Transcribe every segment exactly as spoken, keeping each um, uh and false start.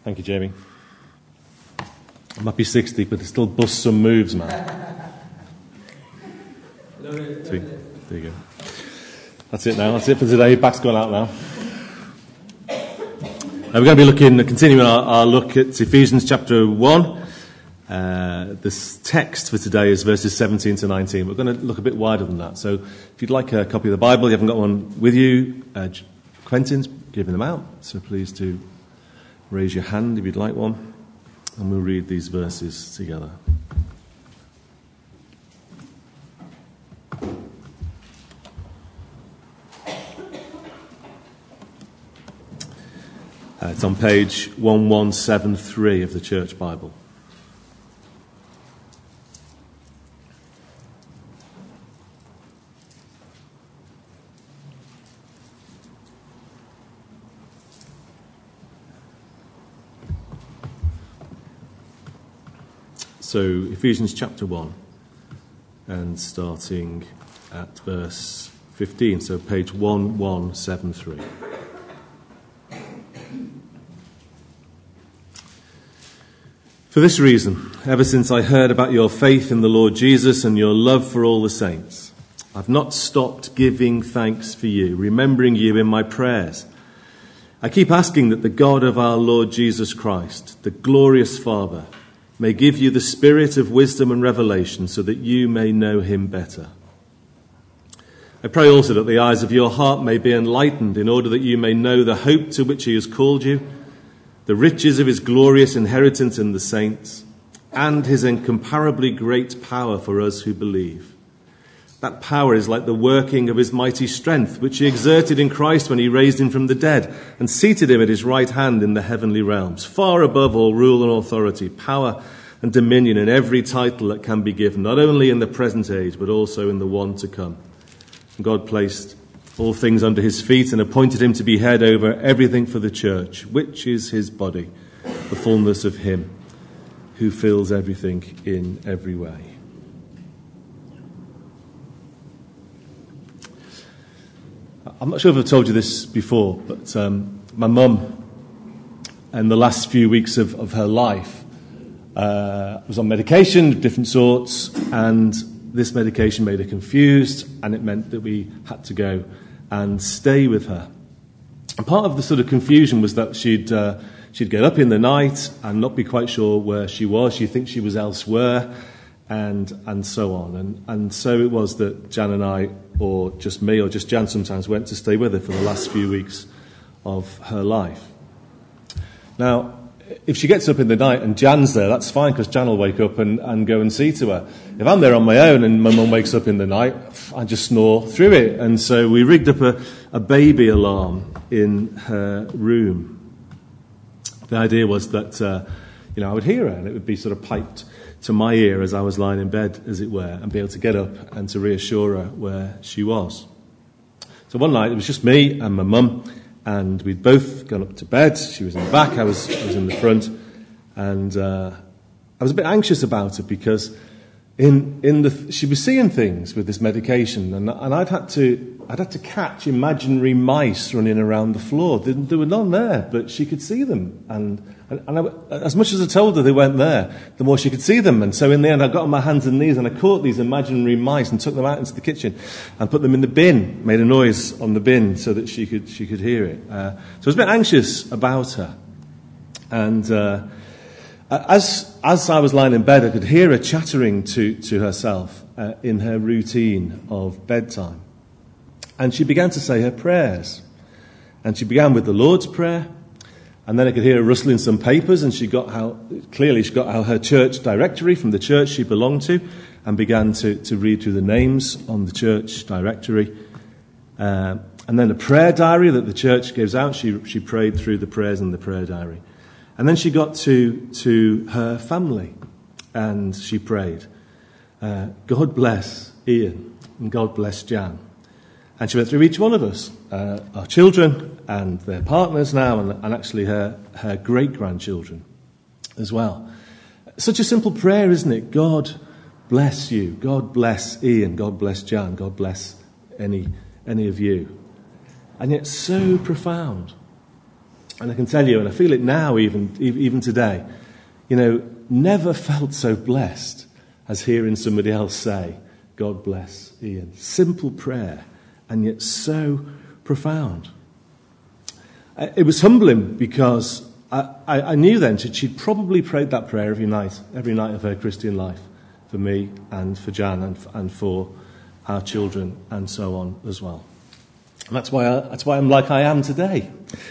Thank you, Jamie. I might be sixty, but it still busts some moves, man. Sweet. There you go. That's it now. That's it for today. Back's gone out now. Now we're going to be looking, continuing our, our look at Ephesians chapter one. Uh, this text for today is verses seventeen to nineteen. We're going to look a bit wider than that. So if you'd like a copy of the Bible, you haven't got one with you, uh, Quentin's giving them out. So please do raise your hand if you'd like one. And we'll read these verses together. Uh, it's on page eleven seventy-three of the Church Bible. So, Ephesians chapter one, and starting at verse fifteen, so page eleven seventy-three. For this reason, ever since I heard about your faith in the Lord Jesus and your love for all the saints, I've not stopped giving thanks for you, remembering you in my prayers. I keep asking that the God of our Lord Jesus Christ, the glorious Father, may give you the spirit of wisdom and revelation so that you may know him better. I pray also that the eyes of your heart may be enlightened in order that you may know the hope to which he has called you, the riches of his glorious inheritance in the saints, and his incomparably great power for us who believe. That power is like the working of his mighty strength, which he exerted in Christ when he raised him from the dead and seated him at his right hand in the heavenly realms, far above all rule and authority, power and dominion, and every title that can be given, not only in the present age, but also in the one to come. And God placed all things under his feet and appointed him to be head over everything for the church, which is his body, the fullness of him who fills everything in every way. I'm not sure if I've told you this before, but um, my mum, in the last few weeks of, of her life, uh, was on medication of different sorts, and this medication made her confused, and it meant that we had to go and stay with her. And part of the sort of confusion was that she'd uh, she'd get up in the night and not be quite sure where she was. She'd think she was elsewhere, and and so on. And and so it was that Jan and I, or just me, or just Jan sometimes, went to stay with her for the last few weeks of her life. Now, if she gets up in the night and Jan's there, that's fine, because Jan will wake up and, and go and see to her. If I'm there on my own and my mum wakes up in the night, I just snore through it. And so we rigged up a, a baby alarm in her room. The idea was that, uh, you know, I would hear her and it would be sort of piped to my ear as I was lying in bed, as it were, and be able to get up and to reassure her where she was. So one night it was just me and my mum, and we'd both gone up to bed. She was in the back, I was I was in the front, and uh, I was a bit anxious about it because in in the she was seeing things with this medication, and and I'd had to I'd had to catch imaginary mice running around the floor. There, there were none there, but she could see them, and and, and I, as much as I told her they weren't there, the more she could see them. And so in the end, I got on my hands and knees and I caught these imaginary mice and took them out into the kitchen and put them in the bin. Made a noise on the bin so that she could she could hear it. Uh, so I was a bit anxious about her, and uh, as as I was lying in bed, I could hear her chattering to to herself uh, in her routine of bedtime. And she began to say her prayers. And she began with the Lord's Prayer. And then I could hear her rustling some papers, and she got how, clearly she got out her church directory from the church she belonged to, and began to, to read through the names on the church directory. Uh, and then a prayer diary that the church gives out, she, she prayed through the prayers in the prayer diary. And then she got to, to her family, and she prayed, uh, God bless Ian, and God bless Jan. And she went through each one of us, uh, our children and their partners now, and, and actually her, her great-grandchildren as well. Such a simple prayer, isn't it? God bless you. God bless Ian. God bless Jan. God bless any any of you. And yet so profound. And I can tell you, and I feel it now even, even today, you know, never felt so blessed as hearing somebody else say, God bless Ian. Simple prayer, and yet so profound. It was humbling because I, I, I knew then she'd probably prayed that prayer every night, every night of her Christian life, for me and for Jan and, and for our children and so on as well. And that's why I, that's why I'm like I am today.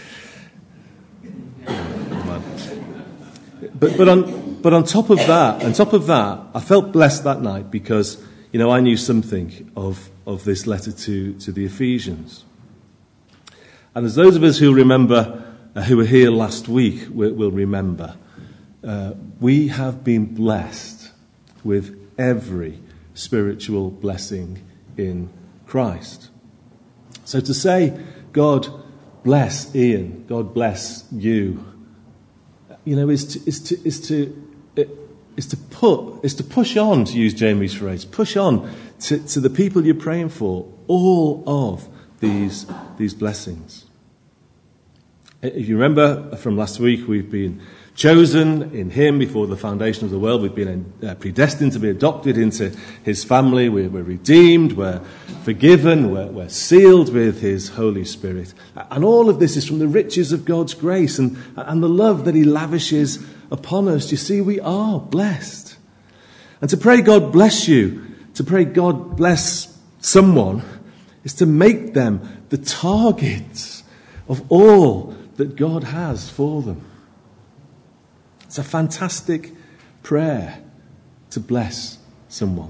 But but on but on top of that, on top of that, I felt blessed that night because, you know, I knew something of, of this letter to, to the Ephesians. And as those of us who remember, uh, who were here last week, will, will remember, uh, we have been blessed with every spiritual blessing in Christ. So to say, God bless Ian, God bless you, you know, is to is to is to is to put is to push on, to use Jamie's phrase, push on to, to the people you're praying for all of these these blessings. If you remember from last week, we've been chosen in him before the foundation of the world. We've been uh, predestined to be adopted into his family. We're, we're redeemed. We're forgiven. We're, we're sealed with his Holy Spirit. And all of this is from the riches of God's grace and, and the love that he lavishes upon us. You see, we are blessed. And to pray God bless you, to pray God bless someone, is to make them the targets of all that God has for them. It's a fantastic prayer to bless someone.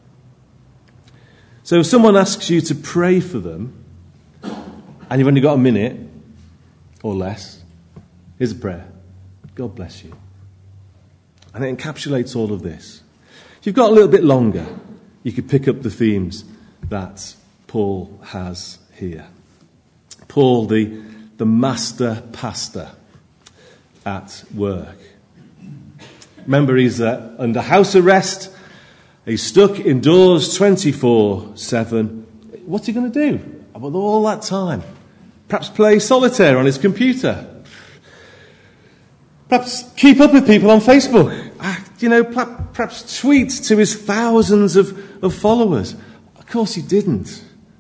So if someone asks you to pray for them, and you've only got a minute or less, here's a prayer. God bless you. And it encapsulates all of this. If you've got a little bit longer, you could pick up the themes that Paul has here. Paul, the, the master pastor at work. Remember, he's uh, under house arrest. He's stuck indoors twenty-four seven. What's he going to do with all that time? Perhaps play solitaire on his computer. Perhaps keep up with people on Facebook. Ah, you know, perhaps tweet to his thousands of, of followers. Of course he didn't.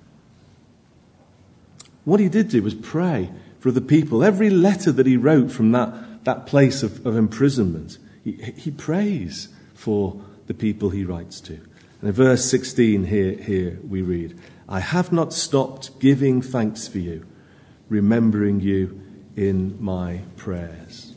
What he did do was pray for other people. Every letter that he wrote from that, that place of, of imprisonment, He, he prays for the people he writes to. And in verse sixteen here, here we read, I have not stopped giving thanks for you, remembering you in my prayers.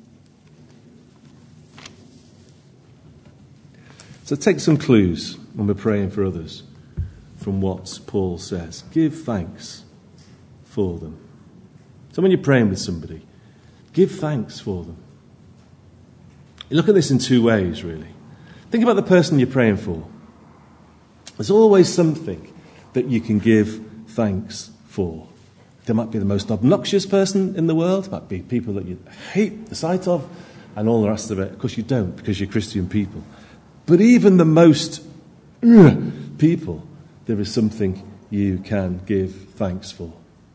So take some clues when we're praying for others from what Paul says. Give thanks for them. So when you're praying with somebody, give thanks for them. You look at this in two ways, really. Think about the person you're praying for. There's always something that you can give thanks for. There might be the most obnoxious person in the world. It might be people that you hate the sight of and all the rest of it. Of course you don't, because you're Christian people. But even the most uh, people, there is something you can give thanks for.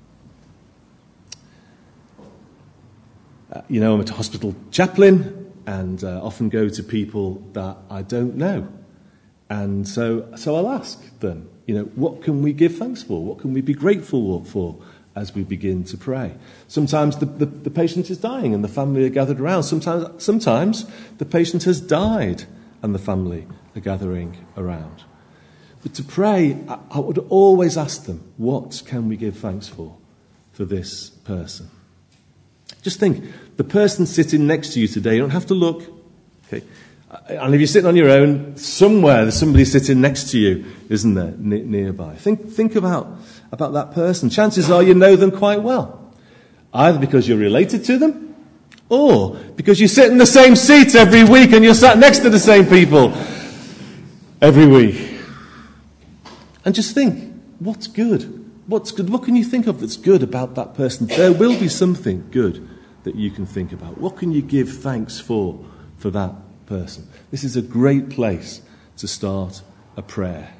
Uh, you know, I'm a hospital chaplain. And uh, often go to people that I don't know. And so so I'll ask them, you know, what can we give thanks for? What can we be grateful for as we begin to pray? Sometimes the, the, the patient is dying and the family are gathered around. Sometimes, sometimes the patient has died and the family are gathering around. But to pray, I, I would always ask them, what can we give thanks for, for this person? Just think, the person sitting next to you today, you don't have to look. Okay. And if you're sitting on your own, somewhere there's somebody sitting next to you, isn't there, n- nearby. Think think about, about that person. Chances are you know them quite well. Either because you're related to them, or because you sit in the same seat every week and you're sat next to the same people every week. And just think, what's good? What's good? What can you think of that's good about that person? There will be something good that you can think about. What can you give thanks for, for that person? This is a great place to start a prayer.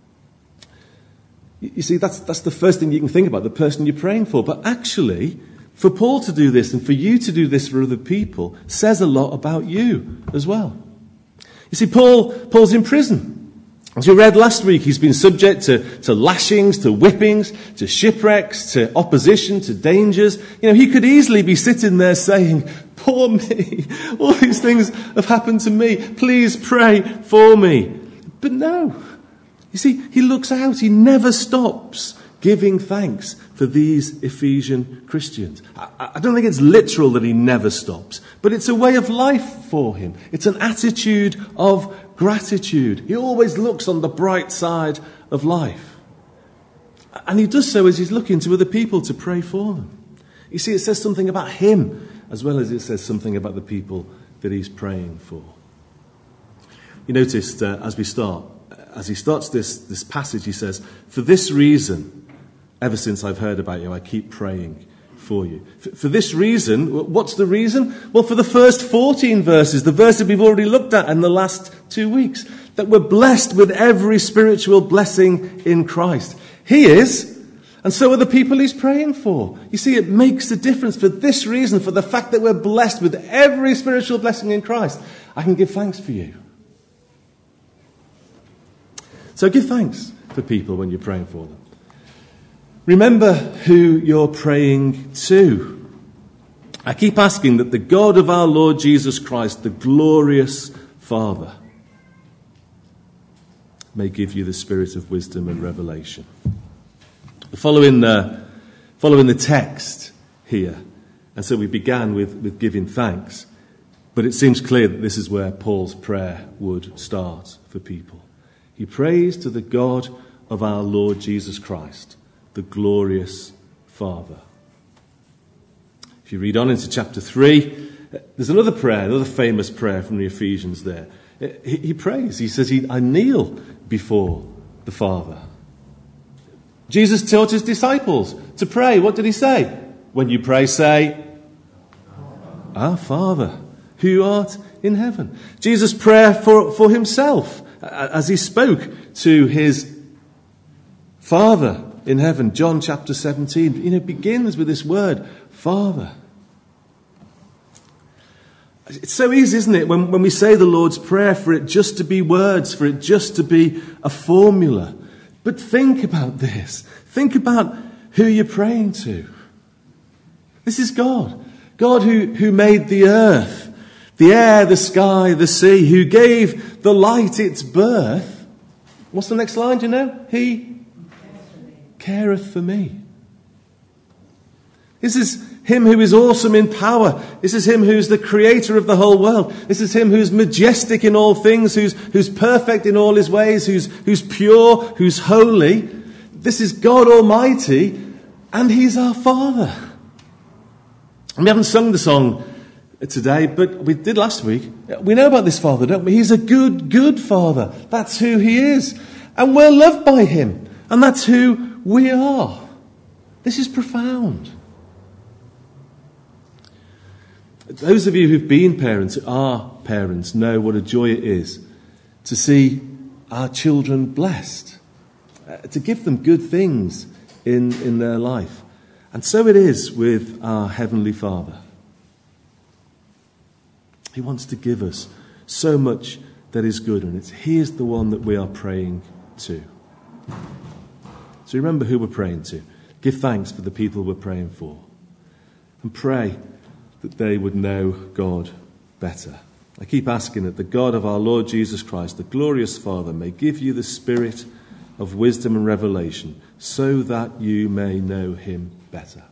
You see, that's, that's the first thing you can think about, the person you're praying for. But actually, For Paul to do this and for you to do this for other people says a lot about you as well. You see, Paul, Paul's in prison. As we read last week, he's been subject to, to lashings, to whippings, to shipwrecks, to opposition, to dangers. You know, he could easily be sitting there saying, poor me, all these things have happened to me. Please pray for me. But no. You see, he looks out. He never stops giving thanks for these Ephesian Christians. I, I don't think it's literal that he never stops, but it's a way of life for him. It's an attitude of gratitude. He always looks on the bright side of life. And he does so as he's looking to other people to pray for them. You see, it says something about him as well as it says something about the people that he's praying for. You noticed uh, as we start, as he starts this, this passage, he says, for this reason, ever since I've heard about you, I keep praying for you. For, for this reason, what's the reason? Well, for the first fourteen verses, the verses we've already looked at in the last two weeks, that we're blessed with every spiritual blessing in Christ. He is, and so are the people he's praying for. You see, it makes a difference. For this reason, for the fact that we're blessed with every spiritual blessing in Christ, I can give thanks for you. So give thanks for people when you're praying for them. Remember who you're praying to. I keep asking that the God of our Lord Jesus Christ, the glorious Father, may give you the spirit of wisdom and revelation. Following, uh, following the text here, and so we began with, with giving thanks, but it seems clear that this is where Paul's prayer would start for people. He prays to the God of our Lord Jesus Christ, the glorious Father. If you read on into chapter three, there's another prayer, another famous prayer from the Ephesians there. He, he prays, he says, he, I kneel before the Father. Jesus taught his disciples to pray. What did he say? When you pray, say, Our Father, who art in heaven. Jesus' prayer for, for himself, as he spoke to his Father in heaven, John chapter seventeen, you know, begins with this word, Father. It's so easy, isn't it, when, when we say the Lord's Prayer, for it just to be words, for it just to be a formula. But think about this. Think about who you're praying to. This is God. God who, who made the earth, the air, the sky, the sea, who gave the light its birth. What's the next line, do you know? He careth for me. This is him who is awesome in power. This is him who's the creator of the whole world. This is him who's majestic in all things, who's, who's perfect in all his ways, who's, who's pure, who's holy. This is God Almighty, and he's our Father. And we haven't sung the song today, but we did last week. We know about this Father, don't we? He's a good, good Father. That's who he is. And we're loved by him. And that's who we are. This is profound. Those of you who've been parents, who are parents, know what a joy it is to see our children blessed, uh, to give them good things in, in their life. And so it is with our Heavenly Father. He wants to give us so much that is good, and it's He is the one that we are praying to. So remember who we're praying to. Give thanks for the people we're praying for. And pray that they would know God better. I keep asking that the God of our Lord Jesus Christ, the glorious Father, may give you the spirit of wisdom and revelation so that you may know him better.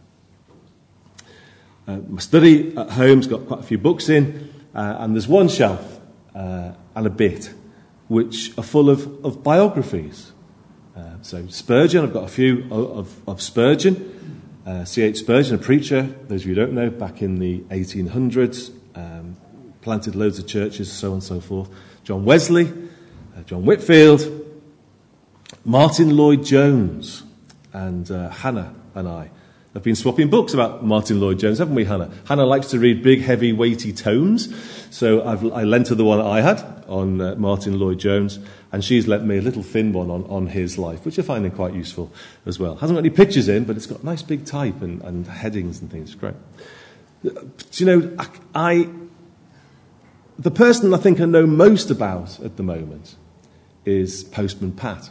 Uh, my study at home's got quite a few books in, uh, and there's one shelf uh, and a bit which are full of, of biographies. Uh, so Spurgeon, I've got a few of, of, of Spurgeon. Uh, C H Spurgeon, a preacher, those of you who don't know, back in the eighteen hundreds, um, planted loads of churches, so on and so forth. John Wesley, uh, John Whitfield, Martin Lloyd-Jones, and uh, Hannah and I have been swapping books about Martin Lloyd-Jones, haven't we, Hannah? Hannah likes to read big, heavy, weighty tomes, so I've, I lent her the one I had, on uh, Martin Lloyd-Jones, and she's lent me a little thin one on, on his life, which I find quite useful as well. Hasn't got any pictures in, but it's got nice big type and, and headings and things. It's great. Do you know, I, I the person I think I know most about at the moment is Postman Pat.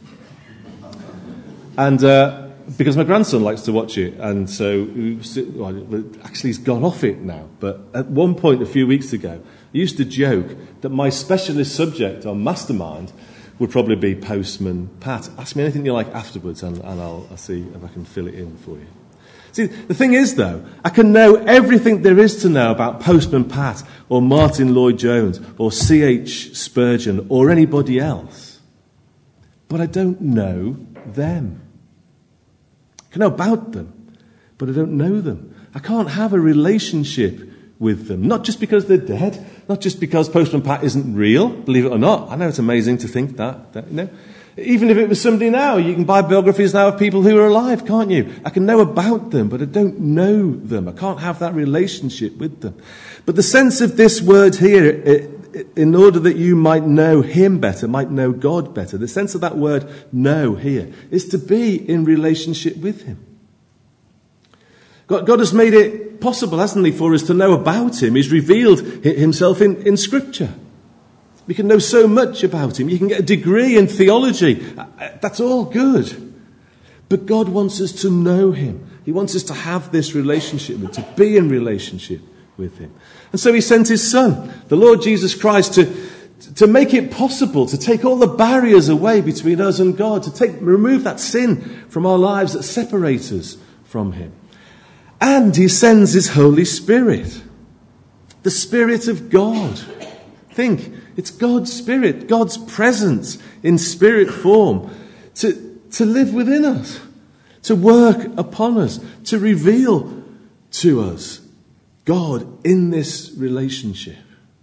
And uh, because my grandson likes to watch it, and so well, actually he's gone off it now, but at one point a few weeks ago, I used to joke that my specialist subject on Mastermind would probably be Postman Pat. Ask me anything you like afterwards, and, and I'll, I'll see if I can fill it in for you. See, the thing is, though, I can know everything there is to know about Postman Pat or Martin Lloyd-Jones or C H Spurgeon or anybody else, but I don't know them. I can know about them, but I don't know them. I can't have a relationship with them, not just because they're dead, not just because Postman Pat isn't real, believe it or not. I know it's amazing to think that, that you know. Even if it was somebody now, you can buy biographies now of people who are alive, can't you? I can know about them, but I don't know them. I can't have that relationship with them. But the sense of this word here, it, it, in order that you might know him better, might know God better, the sense of that word know here is to be in relationship with him. God, God has made it possible, hasn't he, for us to know about him. He's revealed himself in, in Scripture. We can know so much about him. You can get a degree in theology. That's all good. But God wants us to know him. He wants us to have this relationship with him, to be in relationship with him. And so he sent his son, the Lord Jesus Christ, to, to make it possible, to take all the barriers away between us and God, to take, remove that sin from our lives that separates us from him. And he sends his Holy Spirit, the Spirit of God. Think, it's God's Spirit, God's presence in spirit form to, to live within us, to work upon us, to reveal to us God in this relationship.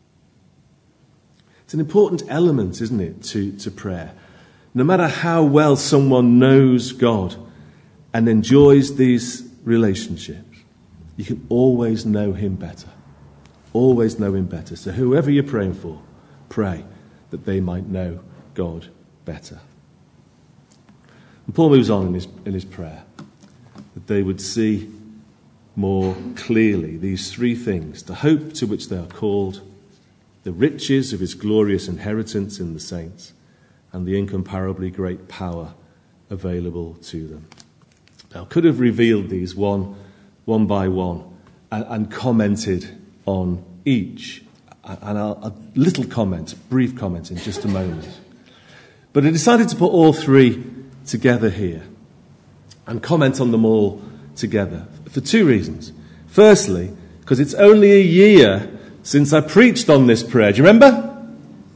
It's an important element, isn't it, to, to prayer. No matter how well someone knows God and enjoys these relationships, you can always know him better. Always know him better. So whoever you're praying for, pray that they might know God better. And Paul moves on in his, in his prayer, that they would see more clearly these three things: the hope to which they are called, the riches of his glorious inheritance in the saints, and the incomparably great power available to them. Now, I could have revealed these one, one by one and, and commented on each. And I'll, a little comment, brief comment in just a moment. But I decided to put all three together here and comment on them all together for two reasons. Firstly, because it's only a year since I preached on this prayer. Do you remember?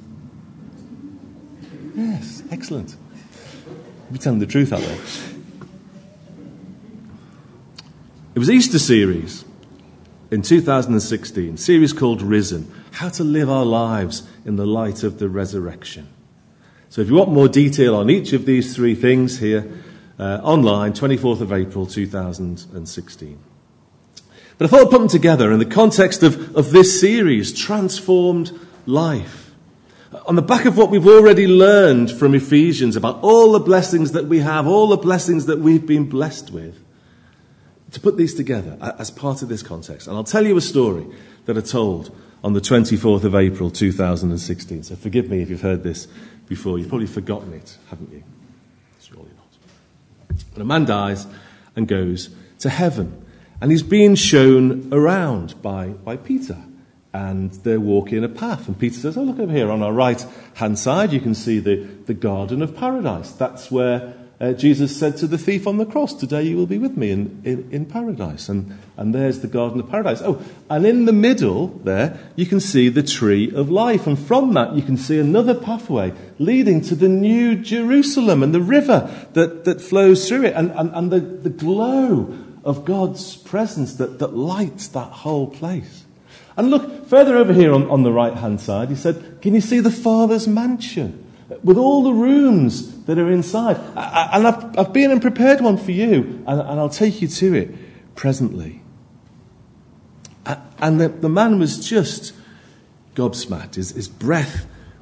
Yes, excellent. You're telling the truth out there. It was Easter series in two thousand sixteen, series called Risen, how to live our lives in the light of the resurrection. So if you want more detail on each of these three things here, uh, online, twenty-fourth of April two thousand sixteen. But I thought I'd put them together in the context of, of this series, Transformed Life. On the back of what we've already learned from Ephesians about all the blessings that we have, all the blessings that we've been blessed with, to put these together as part of this context. And I'll tell you a story that I told on the twenty-fourth of April two thousand sixteen. So forgive me if you've heard this before. You've probably forgotten it, haven't you? Surely not. But a man dies and goes to heaven. And he's being shown around by, by Peter. And they're walking a path. And Peter says, oh, look over here on our right-hand side. You can see the, the Garden of Paradise. That's where Uh, Jesus said to the thief on the cross, today you will be with me in, in, in paradise. And, and there's the Garden of Paradise. Oh, and in the middle there, you can see the Tree of Life. And from that, you can see another pathway leading to the New Jerusalem and the river that, that flows through it. And, and, and the, the glow of God's presence that, that lights that whole place. And look, further over here on, on the right-hand side, he said, can you see the Father's mansion? With all the rooms that are inside. And I've, I've been and prepared one for you. And, and I'll take you to it presently. And the, the man was just gobsmacked. His, his breath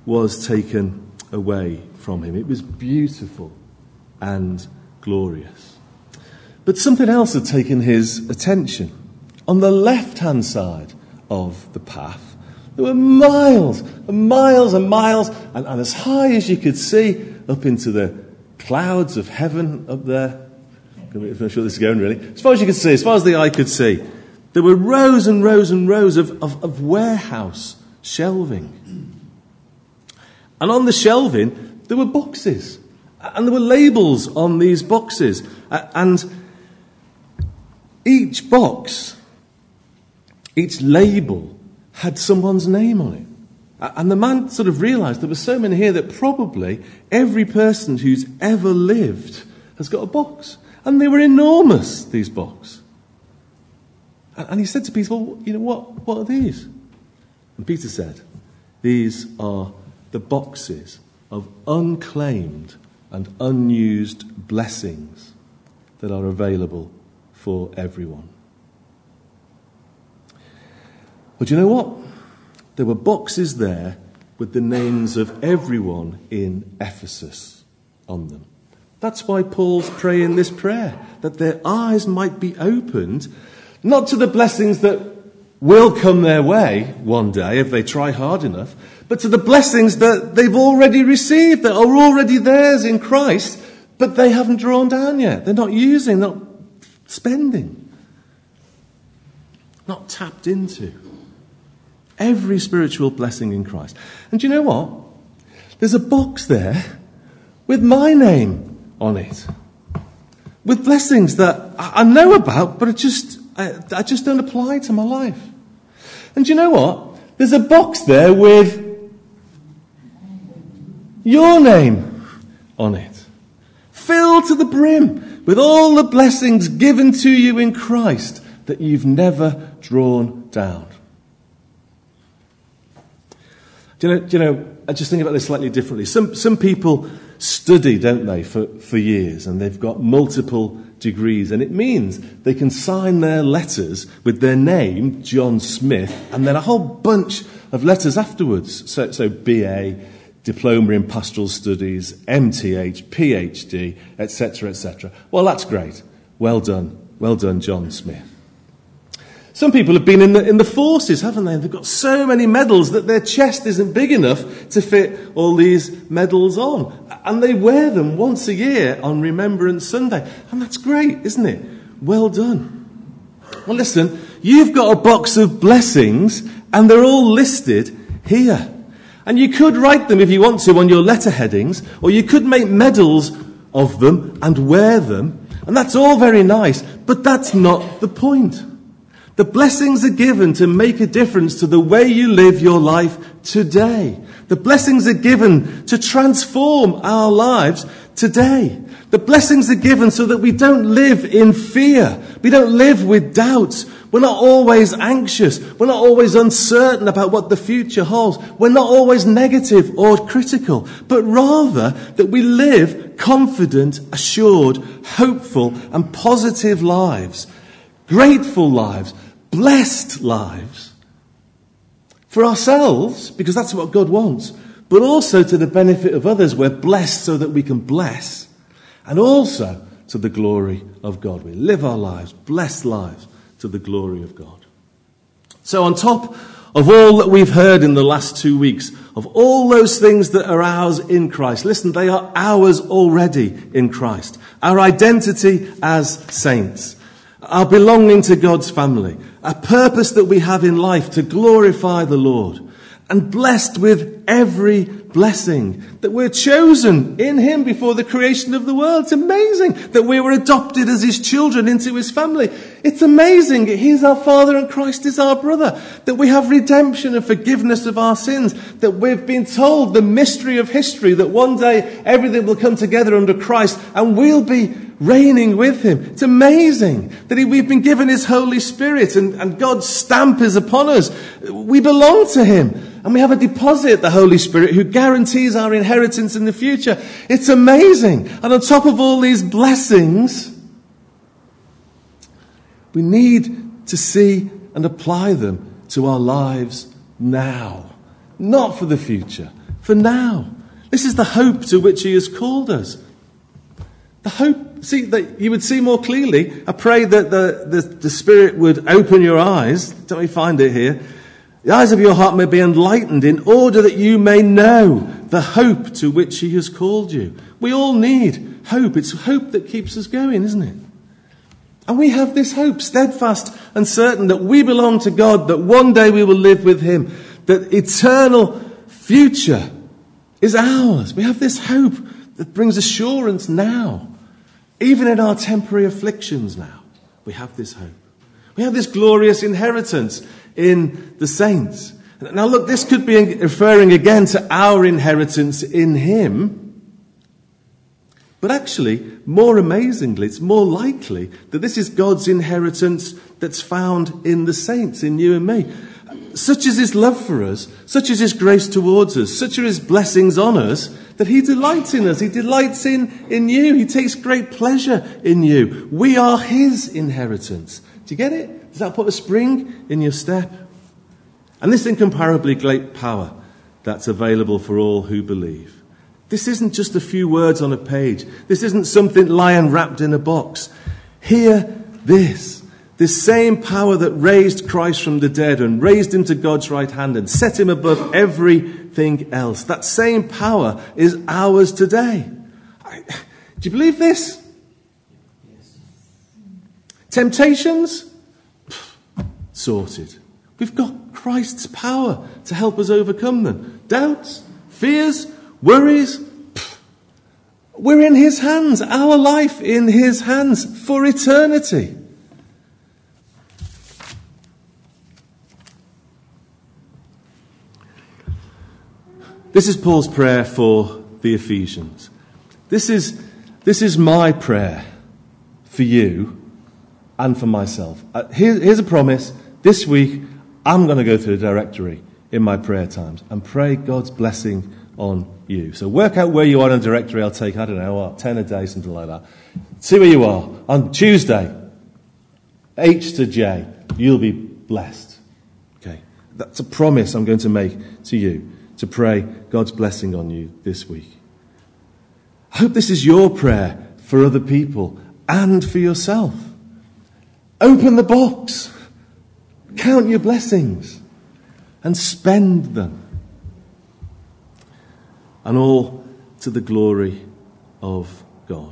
was taken away from him. It was beautiful and glorious. But something else had taken his attention. On the left-hand side of the path, there were miles and miles and miles, and, and as high as you could see, up into the clouds of heaven up there. I'm not sure this is going really. As far as you could see, as far as the eye could see, there were rows and rows and rows of, of, of warehouse shelving. And on the shelving, there were boxes. And there were labels on these boxes. And each box, each label, had someone's name on it. And the man sort of realised there were so many here that probably every person who's ever lived has got a box. And they were enormous, these boxes. And he said to Peter, well, you know, what, what are these? And Peter said, these are the boxes of unclaimed and unused blessings that are available for everyone. But you know what? There were boxes there with the names of everyone in Ephesus on them. That's why Paul's praying this prayer, that their eyes might be opened, not to the blessings that will come their way one day if they try hard enough, but to the blessings that they've already received, that are already theirs in Christ, but they haven't drawn down yet. They're not using, not spending, not tapped into. Every spiritual blessing in Christ. And do you know what? There's a box there with my name on it, with blessings that I know about, but it just I, I just don't apply to my life. And do you know what? There's a box there with your name on it, filled to the brim with all the blessings given to you in Christ that you've never drawn down. Do you know? Do you know? I just think about this slightly differently. Some some people study, don't they, for, for years, and they've got multiple degrees, and it means they can sign their letters with their name, John Smith, and then a whole bunch of letters afterwards. So, so B A, Diploma in Pastoral Studies, M T H, P H D, et cetera, et cetera. Well, that's great. Well done. Well done, John Smith. Some people have been in the, in the forces, haven't they? They've got so many medals that their chest isn't big enough to fit all these medals on. And they wear them once a year on Remembrance Sunday. And that's great, isn't it? Well done. Well, listen, you've got a box of blessings and they're all listed here. And you could write them if you want to on your letter headings, or you could make medals of them and wear them. And that's all very nice, but that's not the point. The blessings are given to make a difference to the way you live your life today. The blessings are given to transform our lives today. The blessings are given so that we don't live in fear. We don't live with doubts. We're not always anxious. We're not always uncertain about what the future holds. We're not always negative or critical, but rather that we live confident, assured, hopeful, and positive lives. Grateful lives. Blessed lives for ourselves, because that's what God wants, but also to the benefit of others. We're blessed so that we can bless, and also to the glory of God. We live our lives, blessed lives, to the glory of God. So on top of all that we've heard in the last two weeks, of all those things that are ours in Christ, listen, they are ours already in Christ. Our identity as saints, our belonging to God's family, a purpose that we have in life to glorify the Lord, and blessed with every blessing, that we're chosen in Him before the creation of the world. It's amazing that we were adopted as His children into His family. It's amazing He's our Father and Christ is our brother, that we have redemption and forgiveness of our sins, that we've been told the mystery of history, that one day everything will come together under Christ and we'll be reigning with Him. It's amazing that he, we've been given His Holy Spirit and, and God's stamp is upon us. We belong to Him. And we have a deposit, the Holy Spirit, who guarantees our inheritance in the future. It's amazing. And on top of all these blessings, we need to see and apply them to our lives now. Not for the future, for now. This is the hope to which he has called us. The hope, see, that you would see more clearly. I pray that the, the, the Spirit would open your eyes. Don't we find it here? The eyes of your heart may be enlightened in order that you may know the hope to which he has called you. We all need hope. It's hope that keeps us going, isn't it? And we have this hope, steadfast and certain, that we belong to God, that one day we will live with him, that eternal future is ours. We have this hope that brings assurance now. Even in our temporary afflictions now, we have this hope. We have this glorious inheritance in the saints. Now look, this could be referring again to our inheritance in him. But actually, more amazingly, it's more likely that this is God's inheritance that's found in the saints, in you and me. Such is his love for us, such is his grace towards us, such are his blessings on us, that he delights in us. He delights in, in you. He takes great pleasure in you. We are his inheritance. Do you get it? Does that put a spring in your step? And this incomparably great power that's available for all who believe. This isn't just a few words on a page. This isn't something lying wrapped in a box. Hear this. This same power that raised Christ from the dead and raised him to God's right hand and set him above everything else. That same power is ours today. I, do you believe this? Yes. Temptations? Pfft, sorted. We've got Christ's power to help us overcome them. Doubts? Fears? Worries? Pfft, we're in his hands. Our life in his hands for eternity. This is Paul's prayer for the Ephesians. This is, this is my prayer for you and for myself. Uh, here, here's a promise. This week, I'm going to go through the directory in my prayer times and pray God's blessing on you. So work out where you are in the directory. I'll take, I don't know, what, ten a day, something like that. See where you are. On Tuesday, H to J, you'll be blessed. Okay, that's a promise I'm going to make to you, to pray God's blessing on you this week. I hope this is your prayer for other people and for yourself. Open the box, count your blessings, and spend them. And all to the glory of God.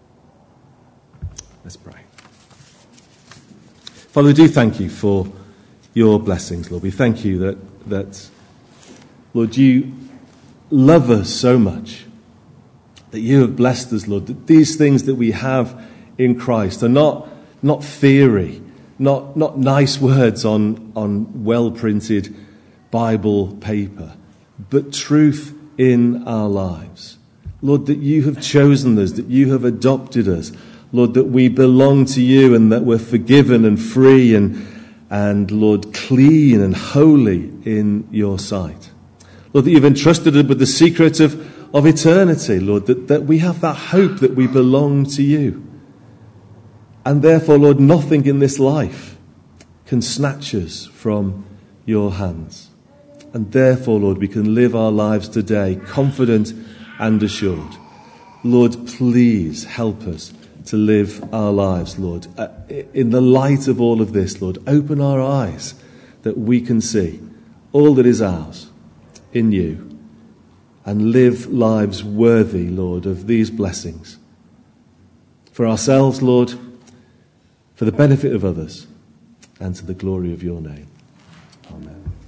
Let's pray. Father, we do thank you for your blessings, Lord. We thank you that, that Lord, you love us so much, that you have blessed us, Lord, that these things that we have in Christ are not, not theory, not, not nice words on, on well-printed Bible paper, but truth in our lives. Lord, that you have chosen us, that you have adopted us. Lord, that we belong to you and that we're forgiven and free and, and Lord, clean and holy in your sight. Lord, that you've entrusted us with the secret of, of eternity, Lord, that, that we have that hope that we belong to you. And therefore, Lord, nothing in this life can snatch us from your hands. And therefore, Lord, we can live our lives today confident and assured. Lord, please help us to live our lives, Lord. In the light of all of this, Lord, open our eyes that we can see all that is ours in you and live lives worthy, Lord, of these blessings. For ourselves, Lord, for the benefit of others, and to the glory of your name. Amen.